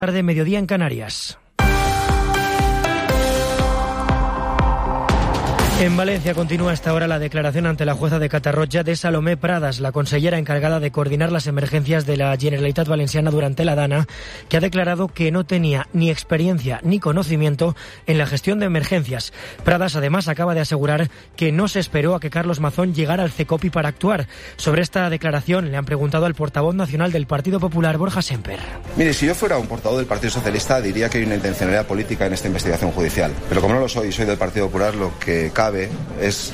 Tarde, mediodía en Canarias. En Valencia continúa a esta hora la declaración ante la jueza de Catarroja de Salomé Pradas, la consellera encargada de coordinar las emergencias de la Generalitat Valenciana durante la Dana, que ha declarado que no tenía ni experiencia ni conocimiento en la gestión de emergencias. Pradas además acaba de asegurar que no se esperó a que Carlos Mazón llegara al CECOPI para actuar. Sobre esta declaración le han preguntado al portavoz nacional del Partido Popular, Borja Semper. Mire, si yo fuera un portavoz del Partido Socialista diría que hay una intencionalidad política en esta investigación judicial. Pero como no lo soy y soy del Partido Popular, lo que cabe es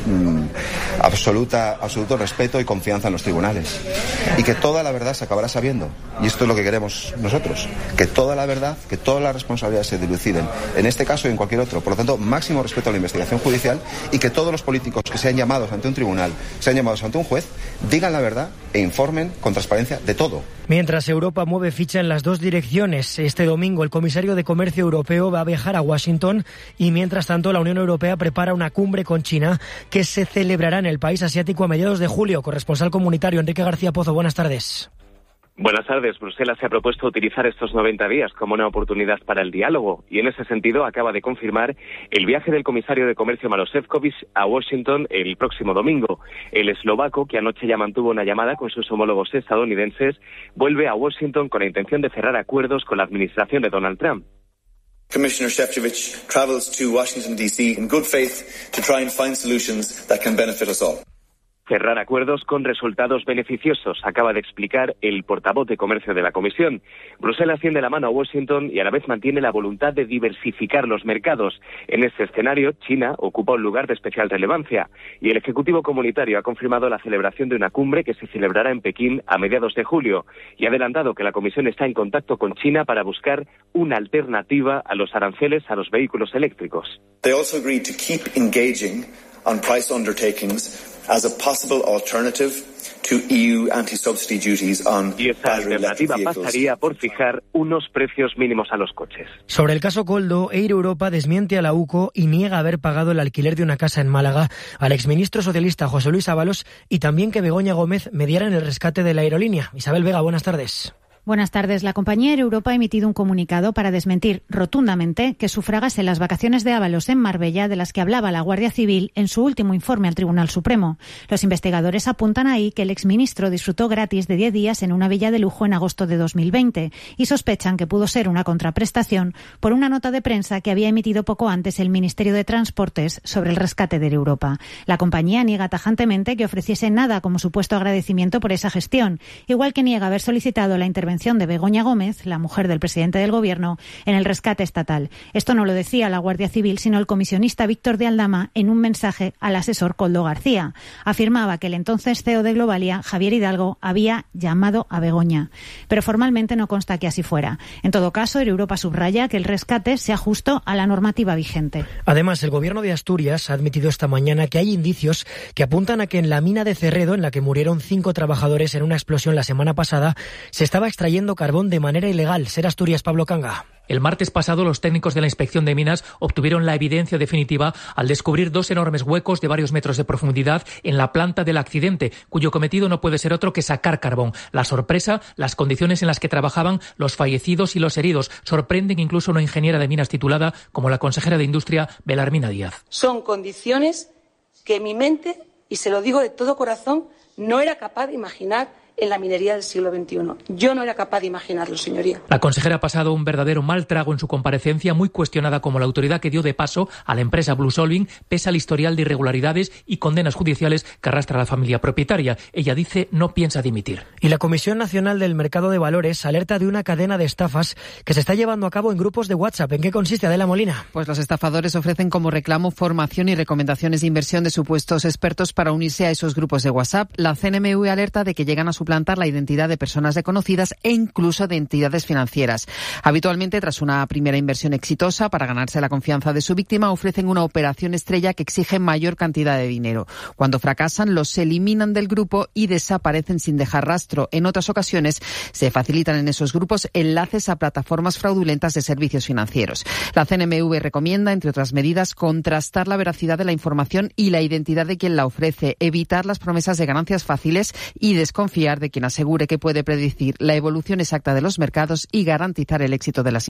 absoluto respeto y confianza en los tribunales. Y que toda la verdad se acabará sabiendo. Y esto es lo que queremos nosotros. Que toda la verdad, que todas las responsabilidades se diluciden. En este caso y en cualquier otro. Por lo tanto, máximo respeto a la investigación judicial y que todos los políticos que sean llamados ante un tribunal, sean llamados ante un juez, digan la verdad e informen con transparencia de todo. Mientras Europa mueve ficha en las dos direcciones, este domingo el comisario de Comercio Europeo va a viajar a Washington y mientras tanto la Unión Europea prepara una cumbre con China que se celebrará en el país asiático a mediados de julio. Corresponsal comunitario Enrique García Pozo, buenas tardes. Buenas tardes. Bruselas se ha propuesto utilizar estos 90 días como una oportunidad para el diálogo y en ese sentido acaba de confirmar el viaje del comisario de Comercio Maroš Šefčovič a Washington el próximo domingo. El eslovaco, que anoche ya mantuvo una llamada con sus homólogos estadounidenses, vuelve a Washington con la intención de cerrar acuerdos con la administración de Donald Trump. Commissioner Šefčovič travels to Washington, D.C. in good faith to try and find solutions that can benefit us all. Cerrar acuerdos con resultados beneficiosos, acaba de explicar el portavoz de Comercio de la Comisión. Bruselas tiende la mano a Washington y a la vez mantiene la voluntad de diversificar los mercados. En este escenario, China ocupa un lugar de especial relevancia y el Ejecutivo Comunitario ha confirmado la celebración de una cumbre que se celebrará en Pekín a mediados de julio y ha adelantado que la Comisión está en contacto con China para buscar una alternativa a los aranceles a los vehículos eléctricos. They also agreed to keep engaging on price undertakings as a possible alternative to EU anti-subsidy duties on y esa alternativa pasaría por fijar unos precios mínimos a los coches. Sobre el caso Koldo, Air Europa desmiente a la UCO y niega haber pagado el alquiler de una casa en Málaga al exministro socialista José Luis Ábalos y también que Begoña Gómez mediara en el rescate de la aerolínea. Isabel Vega, buenas tardes. Buenas tardes. La compañía Air Europa ha emitido un comunicado para desmentir rotundamente que sufragase las vacaciones de Ábalos en Marbella de las que hablaba la Guardia Civil en su último informe al Tribunal Supremo. Los investigadores apuntan ahí que el exministro disfrutó gratis de 10 días en una villa de lujo en agosto de 2020 y sospechan que pudo ser una contraprestación por una nota de prensa que había emitido poco antes el Ministerio de Transportes sobre el rescate de Air Europa. La compañía niega tajantemente que ofreciese nada como supuesto agradecimiento por esa gestión, igual que niega haber solicitado la intervención de Begoña Gómez, la mujer del presidente del Gobierno, en el rescate estatal. Esto no lo decía la Guardia Civil, sino el comisionista Víctor de Aldama en un mensaje al asesor Koldo García. Afirmaba que el entonces CEO de Globalia, Javier Hidalgo, había llamado a Begoña. Pero formalmente no consta que así fuera. En todo caso, Air Europa subraya que el rescate sea justo a la normativa vigente. Además, el Gobierno de Asturias ha admitido esta mañana que hay indicios que apuntan a que en la mina de Cerredo, en la que murieron 5 trabajadores en una explosión la semana pasada, se estaba extrayendo carbón de manera ilegal. Ser Asturias, Pablo Canga. El martes pasado, los técnicos de la Inspección de Minas obtuvieron la evidencia definitiva al descubrir 2 enormes huecos de varios metros de profundidad en la planta del accidente, cuyo cometido no puede ser otro que sacar carbón. La sorpresa, las condiciones en las que trabajaban los fallecidos y los heridos, sorprenden incluso a una ingeniera de minas titulada como la consejera de Industria, Belarmina Díaz. Son condiciones que mi mente, y se lo digo de todo corazón, no era capaz de imaginar en la minería del siglo XXI. Yo no era capaz de imaginarlo, señoría. La consejera ha pasado un verdadero mal trago en su comparecencia, muy cuestionada como la autoridad que dio de paso a la empresa Blue Solving, pese al historial de irregularidades y condenas judiciales que arrastra la familia propietaria. Ella dice no piensa dimitir. Y la Comisión Nacional del Mercado de Valores alerta de una cadena de estafas que se está llevando a cabo en grupos de WhatsApp. ¿En qué consiste, Adela Molina? Pues los estafadores ofrecen como reclamo formación y recomendaciones de inversión de supuestos expertos para unirse a esos grupos de WhatsApp. La CNMV alerta de que llegan a suplantar la identidad de personas desconocidas e incluso de entidades financieras. Habitualmente, tras una primera inversión exitosa para ganarse la confianza de su víctima, ofrecen una operación estrella que exige mayor cantidad de dinero. Cuando fracasan, los eliminan del grupo y desaparecen sin dejar rastro. En otras ocasiones, se facilitan en esos grupos enlaces a plataformas fraudulentas de servicios financieros. La CNMV recomienda, entre otras medidas, contrastar la veracidad de la información y la identidad de quien la ofrece, evitar las promesas de ganancias fáciles y desconfiar lugar de quien asegure que puede predecir la evolución exacta de los mercados y garantizar el éxito de las